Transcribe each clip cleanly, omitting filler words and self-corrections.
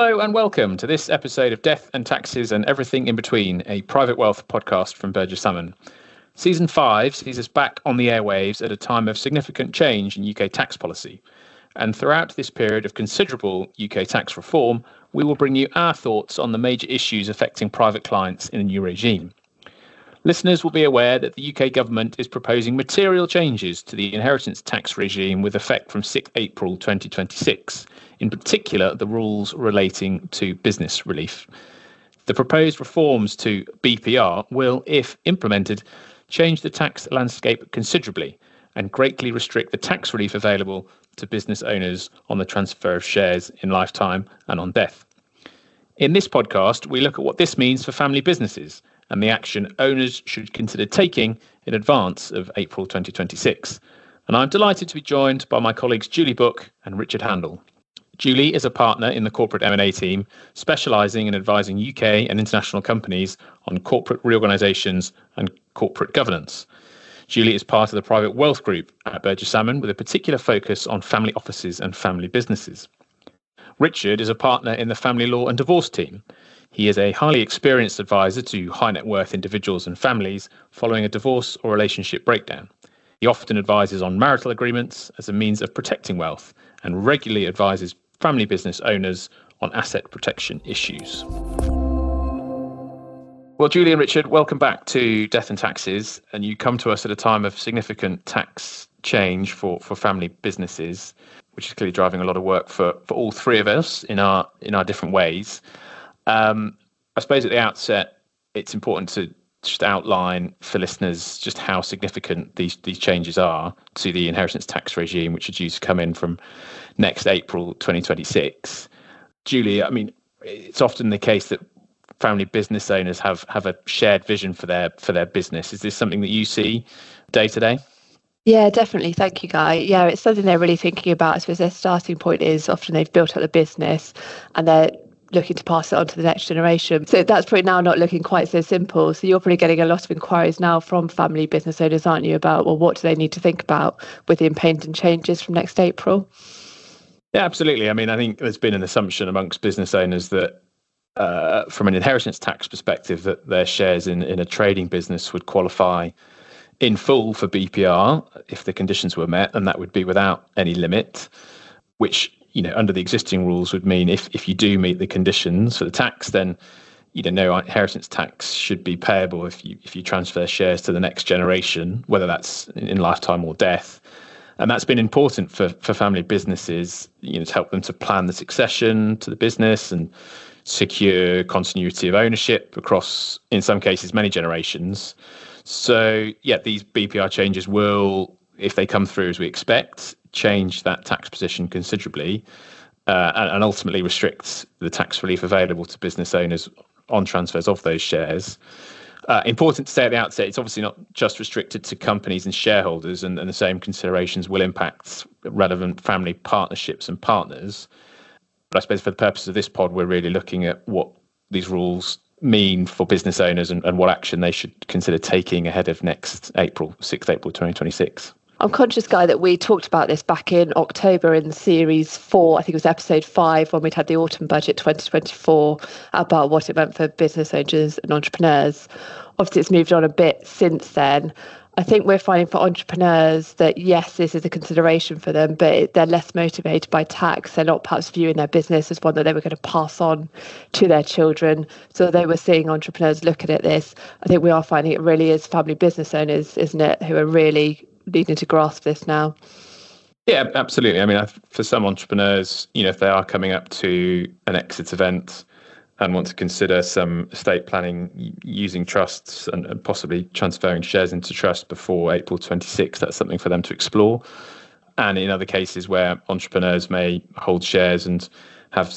Hello and welcome to this episode of Death and Taxes and Everything in Between, a private wealth podcast from Burgess Salmon. Season 5 sees us back on the airwaves at a time of significant change in UK tax policy. And throughout this period of considerable UK tax reform, we will bring you our thoughts on the major issues affecting private clients in the new regime. Listeners will be aware that the UK government is proposing material changes to the inheritance tax regime with effect from 6 April 2026, in particular the rules relating to business relief. The proposed reforms to BPR will, if implemented, change the tax landscape considerably and greatly restrict the tax relief available to business owners on the transfer of shares in lifetime and on death. In this podcast, we look at what this means for family businesses and the action owners should consider taking in advance of April 2026. And I'm delighted to be joined by my colleagues Julie Book and Richard Handel. Julie is a partner in the corporate M&A team, specialising in advising UK and international companies on corporate reorganisations and corporate governance. Julie is part of the private wealth group at Burgess Salmon with a particular focus on family offices and family businesses. Richard is a partner in the family law and divorce team. He is a highly experienced advisor to high net worth individuals and families following a divorce or relationship breakdown. He often advises on marital agreements as a means of protecting wealth and regularly advises family business owners on asset protection issues. Well, Julie and Richard, welcome back to Death and Taxes. And you come to us at a time of significant tax change for family businesses, which is clearly driving a lot of work for all three of us in our different ways. I suppose at the outset, it's important to just outline for listeners just how significant these changes are to the inheritance tax regime, which are due to come in from next April 2026. Julie, I mean, it's often the case that family business owners have a shared vision for their business. Is this something that you see day to day? Yeah, definitely. Thank you, Guy. Yeah, it's something they're really thinking about. I suppose their starting point is often they've built up the business and they're looking to pass it on to the next generation. So that's probably now not looking quite so simple. So you're probably getting a lot of inquiries now from family business owners, aren't you, about, well, what do they need to think about with the impending changes from next April? Yeah, absolutely. I mean, I think there's been an assumption amongst business owners that from an inheritance tax perspective, that their shares in a trading business would qualify in full for BPR if the conditions were met, and that would be without any limit, which, you know, under the existing rules would mean if you do meet the conditions for the tax, then, you know, no inheritance tax should be payable if you transfer shares to the next generation, whether that's in lifetime or death. And that's been important for family businesses, you know, to help them to plan the succession to the business and secure continuity of ownership across, in some cases, many generations. So, yeah, these BPR changes will, if they come through as we expect, change that tax position considerably and ultimately restrict the tax relief available to business owners on transfers of those shares. Important to say at the outset, it's obviously not just restricted to companies and shareholders, and the same considerations will impact relevant family partnerships and partners. But I suppose for the purpose of this pod, we're really looking at what these rules mean for business owners and what action they should consider taking ahead of next April, 6th April 2026. I'm conscious, Guy, that we talked about this back in October in series 4, I think it was episode 5, when we'd had the autumn budget 2024, about what it meant for business owners and entrepreneurs. Obviously, it's moved on a bit since then. I think we're finding for entrepreneurs that, yes, this is a consideration for them, but they're less motivated by tax. They're not perhaps viewing their business as one that they were going to pass on to their children. So they were seeing entrepreneurs looking at this. I think we are finding it really is family business owners, isn't it, who are really needing to grasp this now. Yeah, absolutely. I mean, for some entrepreneurs, you know, if they are coming up to an exit event and want to consider some estate planning using trusts and possibly transferring shares into trust before April 26, that's something for them to explore. And in other cases where entrepreneurs may hold shares and have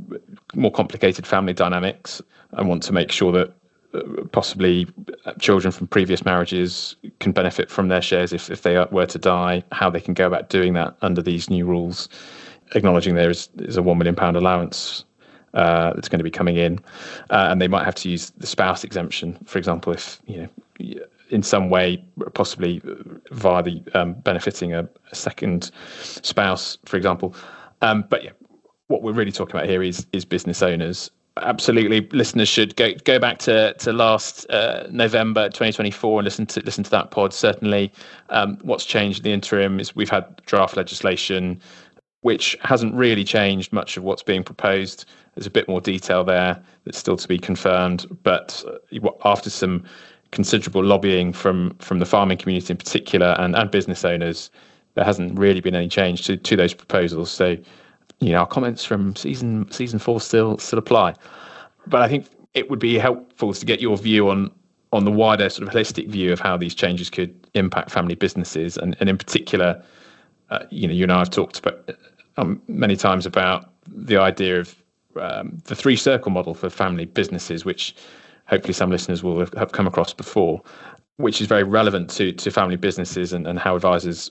more complicated family dynamics and want to make sure that possibly children from previous marriages can benefit from their shares if they were to die, how they can go about doing that under these new rules, acknowledging there is a £1 million allowance that's going to be coming in, and they might have to use the spouse exemption, for example, if, you know, in some way, possibly via the benefiting a second spouse, for example. But yeah, what we're really talking about here is business owners. Absolutely, listeners should go back to last November 2024 and listen to that pod. Certainly, what's changed in the interim is we've had draft legislation, which hasn't really changed much of what's being proposed. There's a bit more detail there that's still to be confirmed, but after some considerable lobbying from the farming community in particular and business owners, there hasn't really been any change to those proposals. So, our comments from season 4 still apply. But I think it would be helpful to get your view on the wider sort of holistic view of how these changes could impact family businesses, and in particular, you and I have talked about many times about the idea of the three-circle model for family businesses, which hopefully some listeners will have come across before, which is very relevant to family businesses and how advisors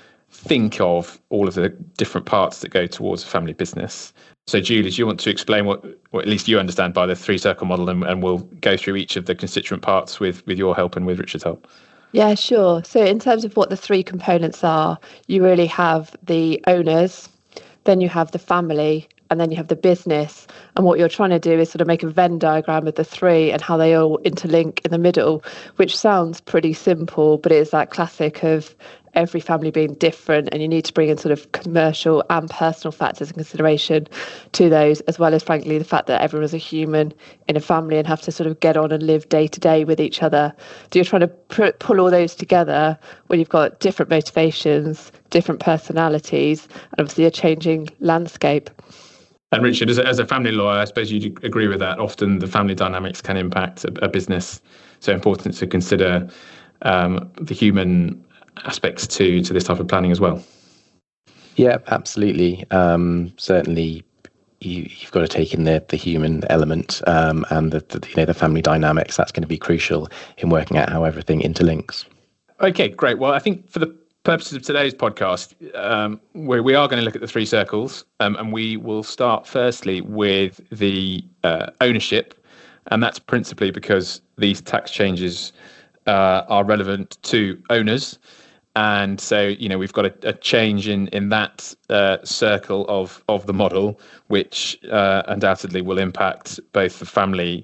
think of all of the different parts that go towards a family business. So Julie, do you want to explain what at least you understand by the three-circle model, and we'll go through each of the constituent parts with your help and with Richard's help? Yeah, sure. So in terms of what the three components are, you really have the owners, then you have the family, and then you have the business. And what you're trying to do is sort of make a Venn diagram of the three and how they all interlink in the middle, which sounds pretty simple, but it is that classic of every family being different, and you need to bring in sort of commercial and personal factors in consideration to those, as well as, frankly, the fact that everyone is a human in a family and have to sort of get on and live day to day with each other. So you're trying to pull all those together when you've got different motivations, different personalities, and obviously a changing landscape. And Richard, as a family lawyer, I suppose you'd agree with that. Often the family dynamics can impact a business. So important to consider the human aspects to this type of planning as well. Yeah, absolutely. Certainly, you've got to take in the human element and the family dynamics. That's going to be crucial in working out how everything interlinks. Okay, great. Well, I think for the purposes of today's podcast, we are going to look at the three circles, and we will start firstly with the ownership, and that's principally because these tax changes are relevant to owners. And so, we've got a change in that circle of the model, which undoubtedly will impact both the family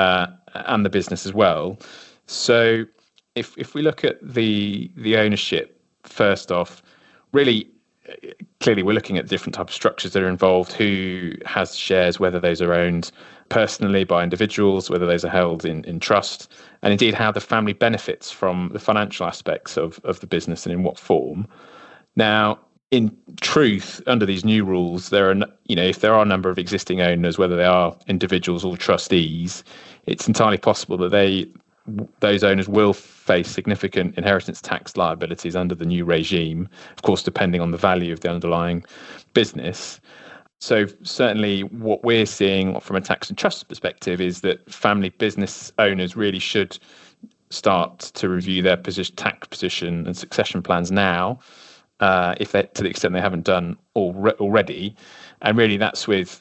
and the business as well. So if we look at the ownership, first off, really, clearly we're looking at different types of structures that are involved, who has shares, whether those are owned personally by individuals, whether those are held in trust, and indeed how the family benefits from the financial aspects of the business and in what form. Now, in truth, under these new rules, there are, if there are a number of existing owners, whether they are individuals or trustees, it's entirely possible that those owners will face significant inheritance tax liabilities under the new regime, of course, depending on the value of the underlying business. So certainly what we're seeing from a tax and trust perspective is that family business owners really should start to review their tax position and succession plans now, if they, to the extent they haven't done already. And really that's with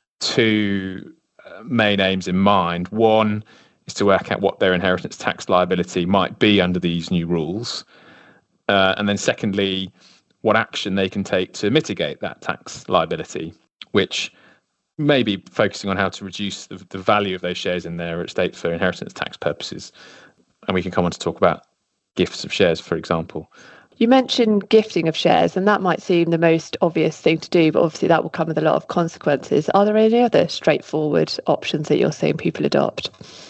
two main aims in mind. One is to work out what their inheritance tax liability might be under these new rules. And then secondly, what action they can take to mitigate that tax liability, which may be focusing on how to reduce the value of those shares in their estate for inheritance tax purposes. And we can come on to talk about gifts of shares, for example. You mentioned gifting of shares, and that might seem the most obvious thing to do, but obviously that will come with a lot of consequences. Are there any other straightforward options that you're seeing people adopt?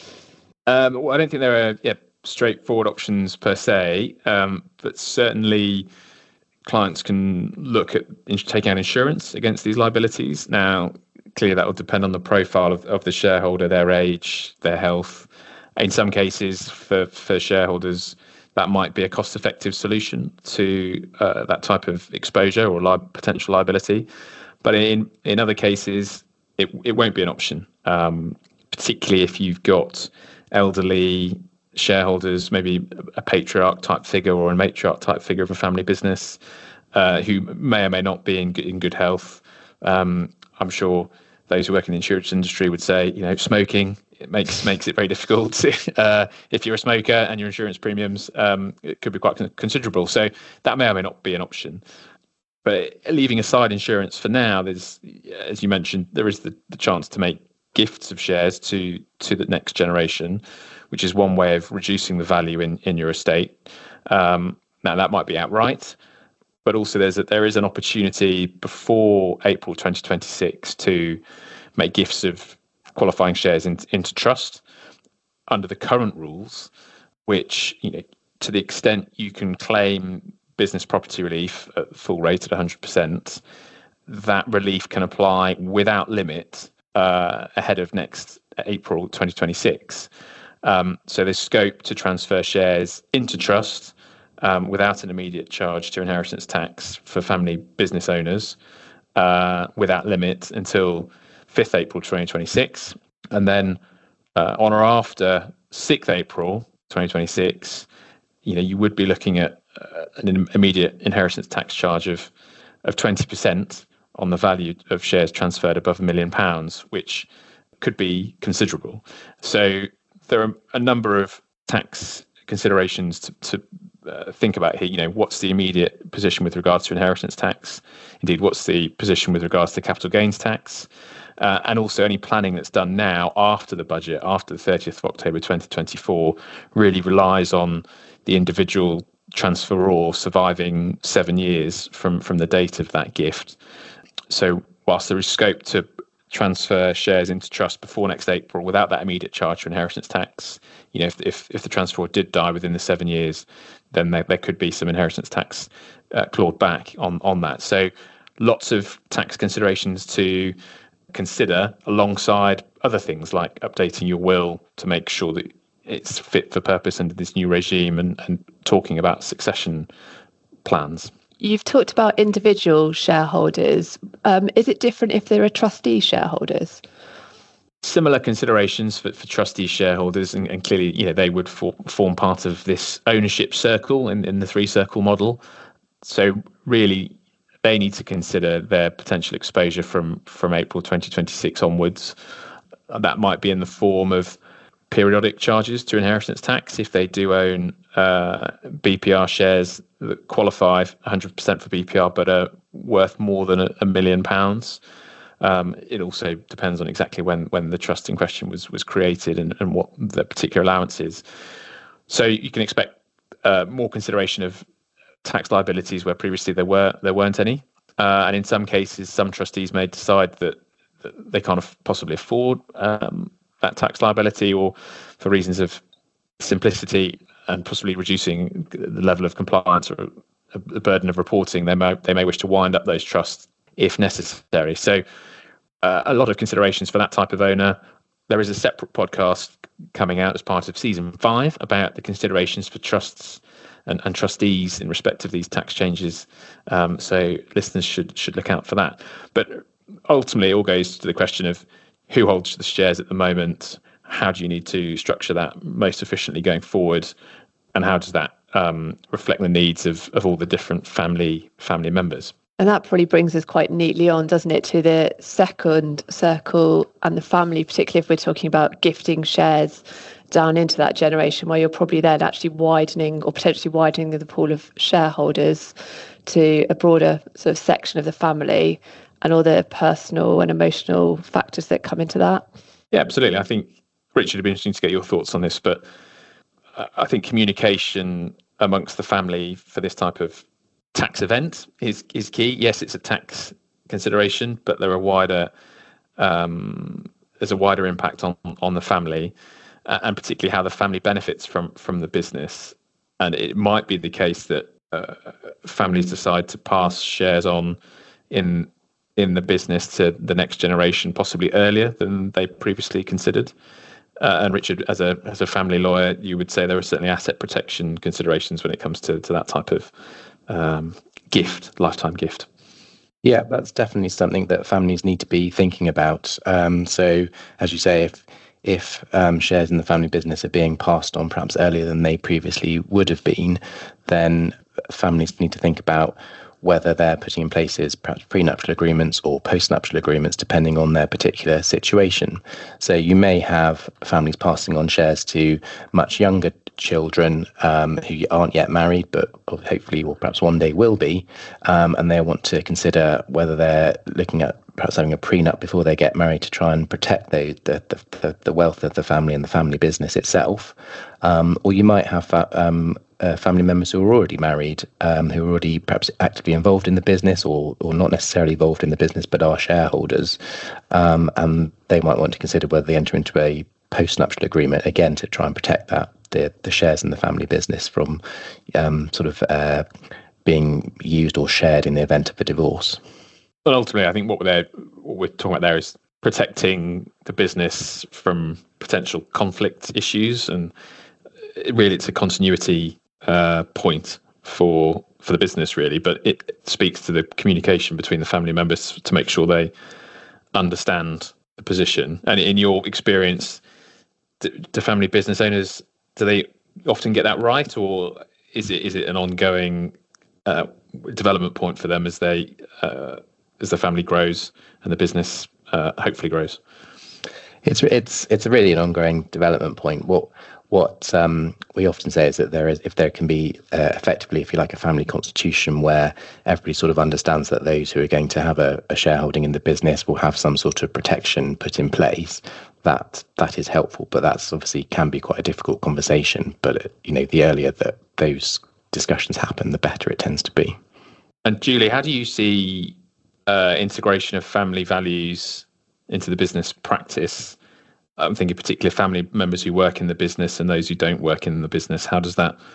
Well, I don't think there are straightforward options per se, but certainly clients can look at taking out insurance against these liabilities. Now, clearly that will depend on the profile of the shareholder, their age, their health. In some cases, for shareholders, that might be a cost-effective solution to that type of exposure or potential liability. But in other cases, it won't be an option, particularly if you've got elderly shareholders, maybe a patriarch type figure or a matriarch type figure of a family business, who may or may not be in good health. I'm sure those who work in the insurance industry would say, smoking, it makes it very difficult. If you're a smoker and your insurance premiums, it could be quite considerable. So that may or may not be an option. But leaving aside insurance for now, there's, as you mentioned, there is the chance to make gifts of shares to the next generation, which is one way of reducing the value in your estate. Now that might be outright, but also there is an opportunity before April 2026 to make gifts of qualifying shares into trust under the current rules, which, to the extent you can claim business property relief at full rate at 100%, that relief can apply without limit ahead of next April 2026. So there's scope to transfer shares into trust without an immediate charge to inheritance tax for family business owners without limit until 5th April 2026. And then on or after 6th April 2026, you would be looking at an immediate inheritance tax charge of 20% on the value of shares transferred above £1 million, which could be considerable. So there are a number of tax considerations to think about here. What's the immediate position with regards to inheritance tax? Indeed, what's the position with regards to capital gains tax? And also any planning that's done now after the budget, after the 30th of October 2024, really relies on the individual transferor surviving 7 years from the date of that gift. So whilst there is scope to transfer shares into trust before next April without that immediate charge for inheritance tax, if the transferor did die within the 7 years, then there could be some inheritance tax clawed back on that. So lots of tax considerations to consider alongside other things like updating your will to make sure that it's fit for purpose under this new regime and talking about succession plans. You've talked about individual shareholders. Is it different if there are trustee shareholders? Similar considerations for trustee shareholders, and clearly, they would form part of this ownership circle in the three-circle model. So really, they need to consider their potential exposure from April 2026 onwards. That might be in the form of periodic charges to inheritance tax if they do own BPR shares that qualify 100% for BPR but are worth more than £1 million. It also depends on exactly when the trust in question was created and what the particular allowance is. So you can expect more consideration of tax liabilities where previously there weren't any. And in some cases, some trustees may decide that they can't possibly afford that tax liability, or for reasons of simplicity and possibly reducing the level of compliance or the burden of reporting, they may wish to wind up those trusts if necessary. So a lot of considerations for that type of owner. There is a separate podcast coming out as part of season 5 about the considerations for trusts and trustees in respect of these tax changes. So listeners should look out for that. But ultimately, it all goes to the question of who holds the shares at the moment, how do you need to structure that most efficiently going forward, and how does that reflect the needs of all the different family members. And that probably brings us quite neatly on, doesn't it, to the second circle and the family, particularly if we're talking about gifting shares down into that generation, where you're probably then actually widening or potentially widening the pool of shareholders to a broader sort of section of the family and all the personal and emotional factors that come into that. Yeah, absolutely. I think, Richard, it'd be interesting to get your thoughts on this, but I think communication amongst the family for this type of tax event is key. Yes, it's a tax consideration, but there's a wider impact on the family, and particularly how the family benefits from the business. And it might be the case that families decide to pass shares on in the business to the next generation possibly earlier than they previously considered. And Richard, as a family lawyer, you would say there are certainly asset protection considerations when it comes to that type of lifetime gift. Yeah, that's definitely something that families need to be thinking about. So, as you say, if shares in the family business are being passed on perhaps earlier than they previously would have been, then families need to think about whether they're putting in places perhaps prenuptial agreements or postnuptial agreements, depending on their particular situation. So you may have families passing on shares to much younger children who aren't yet married, but hopefully or perhaps one day will be, and they want to consider whether they're looking at perhaps having a prenup before they get married to try and protect the wealth of the family and the family business itself. Or you might have family members who are already married, who are already perhaps actively involved in the business or not necessarily involved in the business but are shareholders, and they might want to consider whether they enter into a post-nuptial agreement, again, to try and protect the shares in the family business from being used or shared in the event of a divorce. But ultimately, I think what we're talking about there is protecting the business from potential conflict issues, and really it's a continuity point for the business, really. But it speaks to the communication between the family members to make sure they understand the position. And in your experience, do family business owners, do they often get that right, or is it an ongoing development point for them as the family grows and the business hopefully grows? It's really an ongoing development point. What we often say is that if there can be effectively, if you like, a family constitution where everybody sort of understands that those who are going to have a shareholding in the business will have some sort of protection put in place, that is helpful. But that's obviously can be quite a difficult conversation. But the earlier that those discussions happen, the better it tends to be. And Julie, how do you see integration of family values into the business practice? I'm thinking particularly family members who work in the business and those who don't work in the business. How do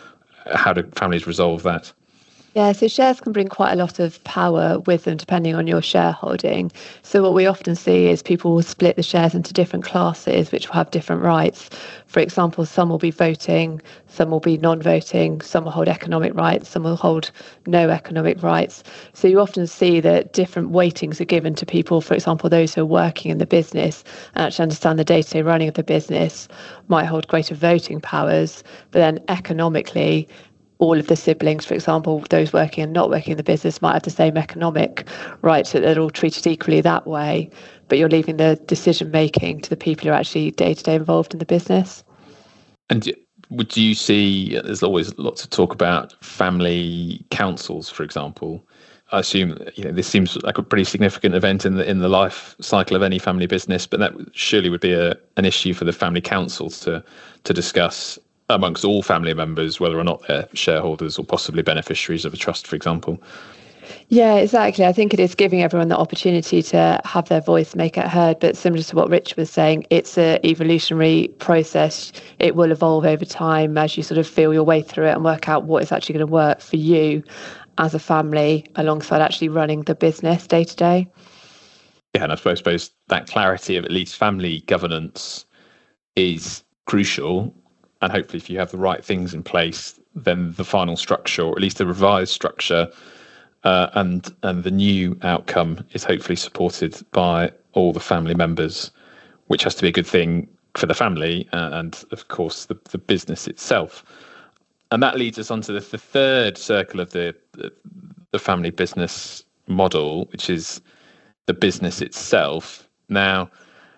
families resolve that? Yeah, so shares can bring quite a lot of power with them depending on your shareholding. So what we often see is people will split the shares into different classes which will have different rights. For example, some will be voting, some will be non-voting, some will hold economic rights, some will hold no economic rights. So you often see that different weightings are given to people. For example, those who are working in the business and actually understand the day-to-day running of the business might hold greater voting powers, but then economically, all of the siblings, for example, those working and not working in the business might have the same economic rights, that they're all treated equally that way, but you're leaving the decision making to the people who are actually day-to-day involved in the business. And would you see, there's always lots of talk about family councils, for example. I assume this seems like a pretty significant event in the life cycle of any family business, but that surely would be an issue for the family councils to discuss amongst all family members, whether or not they're shareholders or possibly beneficiaries of a trust, for example. Yeah, exactly. I think it is giving everyone the opportunity to have their voice make it heard. But similar to what Rich was saying, it's an evolutionary process. It will evolve over time as you sort of feel your way through it and work out what is actually going to work for you as a family alongside actually running the business day to day. Yeah, and I suppose that clarity of at least family governance is crucial. And hopefully if you have the right things in place, then the final structure, or at least the revised structure, and the new outcome is hopefully supported by all the family members, which has to be a good thing for the family and, of course, the business itself. And that leads us on to the third circle of the family business model, which is the business itself. Now,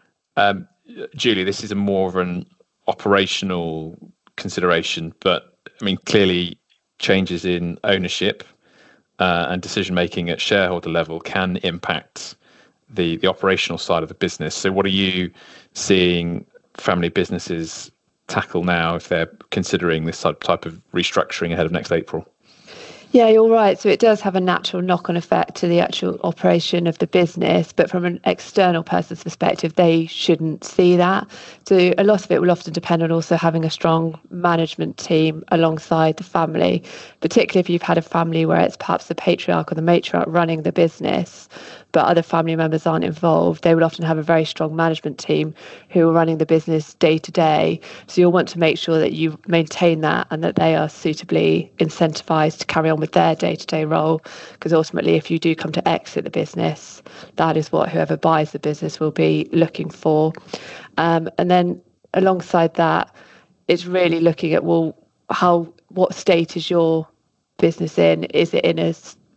Julie, this is more of an operational consideration, but I mean, clearly changes in ownership and decision making at shareholder level can impact the operational side of the business. So what are you seeing family businesses tackle now if they're considering this type of restructuring ahead of next April? Yeah, you're right. So it does have a natural knock-on effect to the actual operation of the business, but from an external person's perspective, they shouldn't see that. So a lot of it will often depend on also having a strong management team alongside the family, particularly if you've had a family where it's perhaps the patriarch or the matriarch running the business, but other family members aren't involved. They would often have a very strong management team who are running the business day to day. So you'll want to make sure that you maintain that and that they are suitably incentivized to carry on with their day-to-day role, because ultimately if you do come to exit the business, that is what whoever buys the business will be looking for. And then alongside that, it's really looking at, well, what state is your business in? Is it in a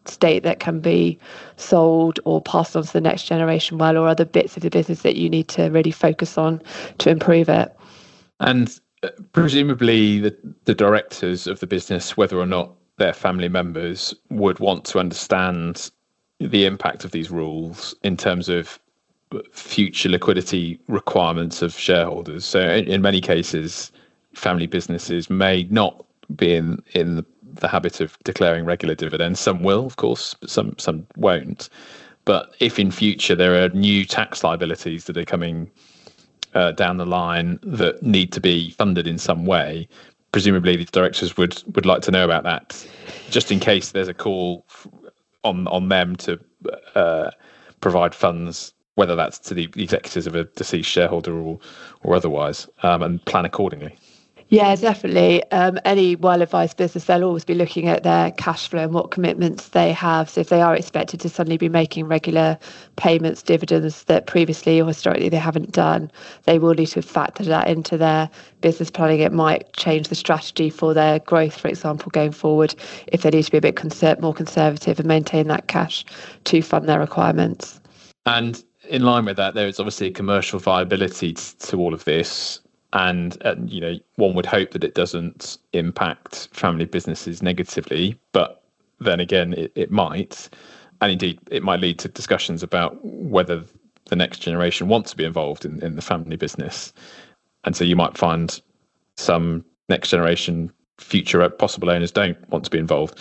state that can be sold or passed on to the next generation well, or other bits of the business that you need to really focus on to improve it. And presumably the directors of the business, whether or not their family members, would want to understand the impact of these rules in terms of future liquidity requirements of shareholders. So in many cases, family businesses may not be in the habit of declaring regular dividends. Some will, of course, but some won't. But if in future there are new tax liabilities that are coming down the line that need to be funded in some way, presumably the directors would like to know about that, just in case there's a call on them to provide funds, whether that's to the executors of a deceased shareholder or otherwise, and plan accordingly. Yeah, definitely. Any well-advised business, they'll always be looking at their cash flow and what commitments they have. So if they are expected to suddenly be making regular payments, dividends that previously or historically they haven't done, they will need to factor that into their business planning. It might change the strategy for their growth, for example, going forward, if they need to be a bit more conservative and maintain that cash to fund their requirements. And in line with that, there is obviously a commercial viability to all of this. And one would hope that it doesn't impact family businesses negatively, but then again, it might. And indeed, it might lead to discussions about whether the next generation wants to be involved in the family business. And so you might find some next generation future possible owners don't want to be involved.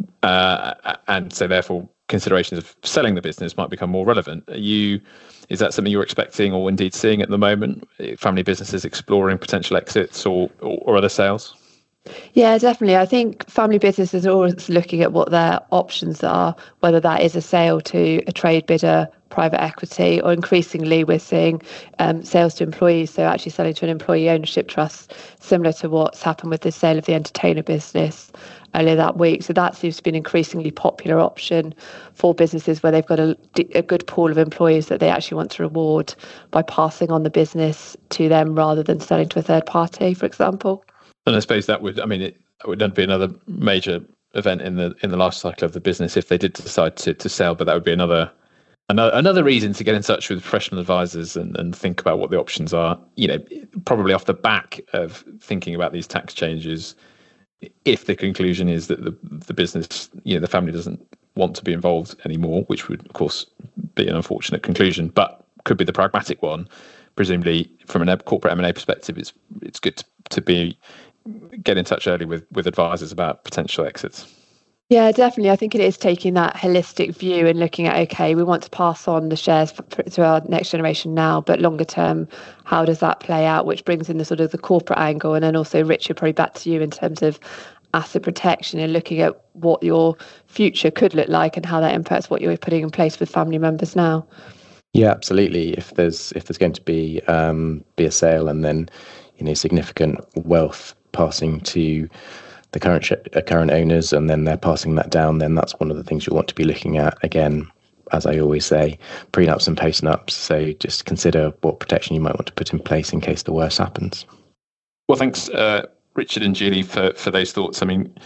And so therefore, considerations of selling the business might become more relevant. Is that something you're expecting or indeed seeing at the moment? Family businesses exploring potential exits or other sales? Yeah, definitely. I think family businesses are always looking at what their options are, whether that is a sale to a trade bidder, private equity, or increasingly we're seeing sales to employees, so actually selling to an employee ownership trust, similar to what's happened with the sale of the entertainer business earlier that week. So that seems to be an increasingly popular option for businesses where they've got a good pool of employees that they actually want to reward by passing on the business to them rather than selling to a third party, for example. And I suppose that would be another major event in the life cycle of the business if they did decide to sell. But that would be another reason to get in touch with professional advisors and think about what the options are. Probably off the back of thinking about these tax changes, if the conclusion is that the business, the family doesn't want to be involved anymore, which would of course be an unfortunate conclusion, but could be the pragmatic one. Presumably, from a corporate M&A perspective, it's good to get in touch early with advisors about potential exits. Yeah, definitely. I think it is taking that holistic view and looking at, okay, we want to pass on the shares to our next generation now, but longer term, how does that play out? Which brings in the sort of the corporate angle. And then also, Richard, probably back to you in terms of asset protection and looking at what your future could look like and how that impacts what you're putting in place with family members now. Yeah, absolutely. If there's going to be a sale and then significant wealth passing to the current owners, and then they're passing that down, then that's one of the things you want to be looking at. Again, as I always say, prenups and postnups. So just consider what protection you might want to put in place in case the worst happens. Well, thanks, Richard and Julie, for those thoughts. I mean,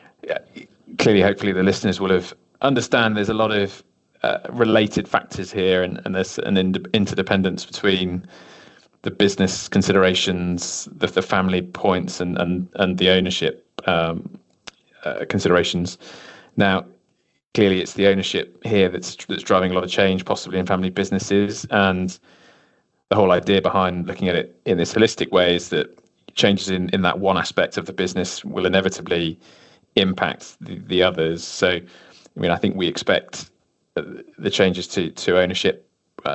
clearly, hopefully, the listeners will have understand there's a lot of related factors here, and there's an interdependence between the business considerations, the family points, and the ownership considerations. Now, clearly, it's the ownership here that's driving a lot of change, possibly in family businesses, and the whole idea behind looking at it in this holistic way is that changes in that one aspect of the business will inevitably impact the others. So, I think we expect the changes to ownership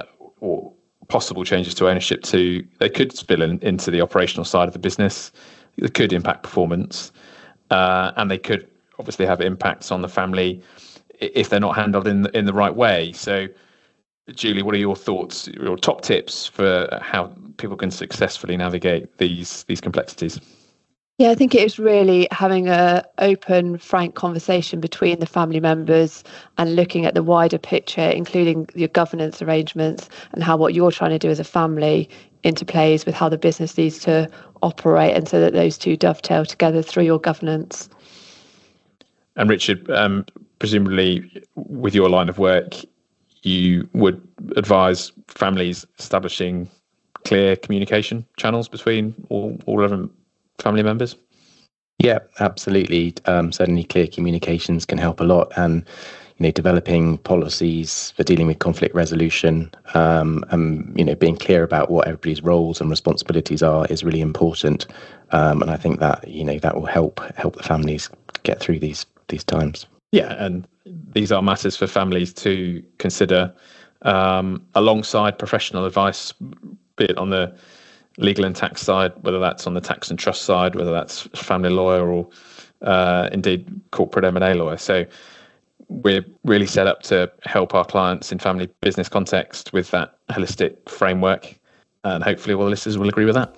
or possible changes to ownership they could spill into the operational side of the business. They could impact performance, and they could obviously have impacts on the family if they're not handled in the right way. So, Julie, what are your thoughts, your top tips for how people can successfully navigate these complexities? Yeah, I think it is really having an open, frank conversation between the family members and looking at the wider picture, including your governance arrangements and how what you're trying to do as a family interplays with how the business needs to operate, and so that those two dovetail together through your governance. And Richard, presumably with your line of work, you would advise families establishing clear communication channels between all relevant family members? Yeah, absolutely. Certainly clear communications can help a lot, and developing policies for dealing with conflict resolution, and being clear about what everybody's roles and responsibilities are is really important. And I think that that will help the families get through these times. Yeah, and these are matters for families to consider alongside professional advice, be it on the legal and tax side, whether that's on the tax and trust side, whether that's family lawyer or indeed corporate M&A lawyer. So we're really set up to help our clients in family business context with that holistic framework, and hopefully all the listeners will agree with that.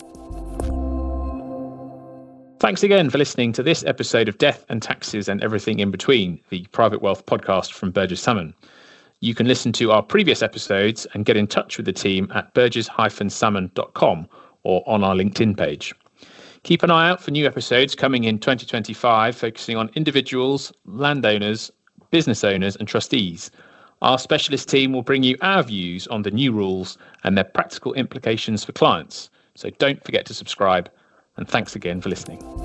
Thanks again for listening to this episode of Death and Taxes and Everything in Between, the Private Wealth podcast from Burgess Salmon. You can listen to our previous episodes and get in touch with the team at burgess-salmon.com or on our LinkedIn page. Keep an eye out for new episodes coming in 2025, focusing on individuals, landowners, business owners and trustees. Our specialist team will bring you our views on the new rules and their practical implications for clients. So don't forget to subscribe, and thanks again for listening.